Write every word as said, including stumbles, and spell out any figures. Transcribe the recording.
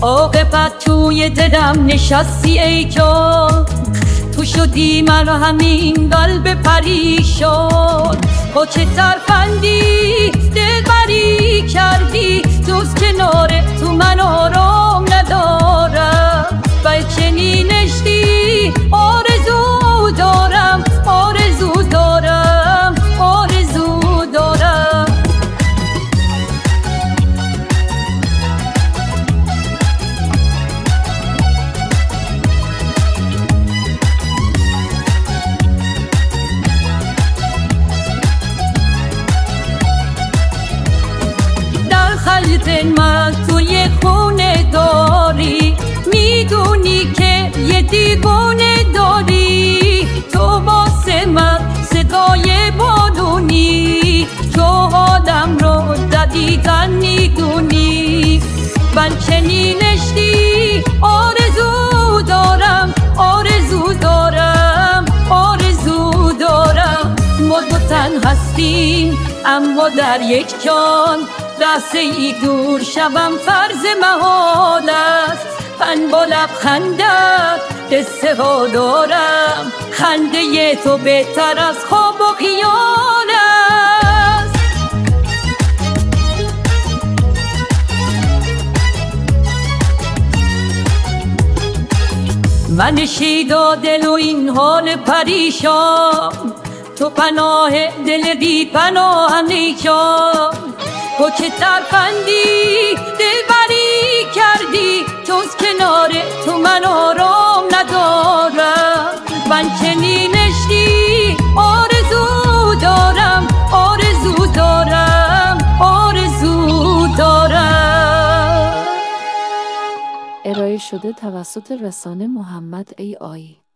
عاقبت توی دلم نشستی ای جان، تو شدی من همین قلب پریشان. با چه ترفندی دلبری کردی، توز کنار تو من آرام ندارم. و چنین عشقی آرزو دارم، آرزو دارم، آرزو دارم. قلب من توی خونه داری، میدونی که یه دیوونه داری. تو واسه من صدای بارونی، تو حالم رو دقیقاً میدونی. من چنین عشقی آرزو دارم، آرزو دارم، آرزو دارم. ما دو تن هستیم اما در یک جان، لحظه ای دور شوم فرض محال است. من با لبخندت قصه ها دارم، خنده تو بهتر از خواب و خیال است. من شیدا دل و این حال پریشان، تو پناه دل بی پناه نیجان. تو چه ترفندی دلبری کردی، توز کنار تو من آرام ندارم. من چنین عشقی آرزو دارم، آرزو دارم، آرزو دارم. ارائه شده توسط رسانه محمد ای آیی.